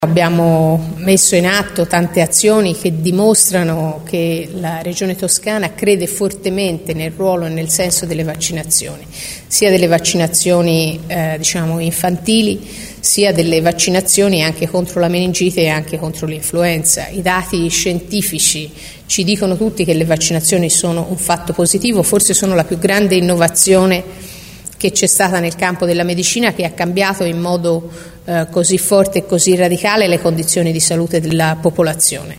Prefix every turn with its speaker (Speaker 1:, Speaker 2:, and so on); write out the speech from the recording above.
Speaker 1: Abbiamo messo in atto tante azioni che dimostrano che la Regione Toscana crede fortemente nel ruolo e nel senso delle vaccinazioni, sia delle vaccinazioni infantili, sia delle vaccinazioni anche contro la meningite e anche contro l'influenza. I dati scientifici ci dicono tutti che le vaccinazioni sono un fatto positivo, forse sono la più grande innovazione che c'è stata nel campo della medicina, che ha cambiato in modo così forte e così radicale le condizioni di salute della popolazione.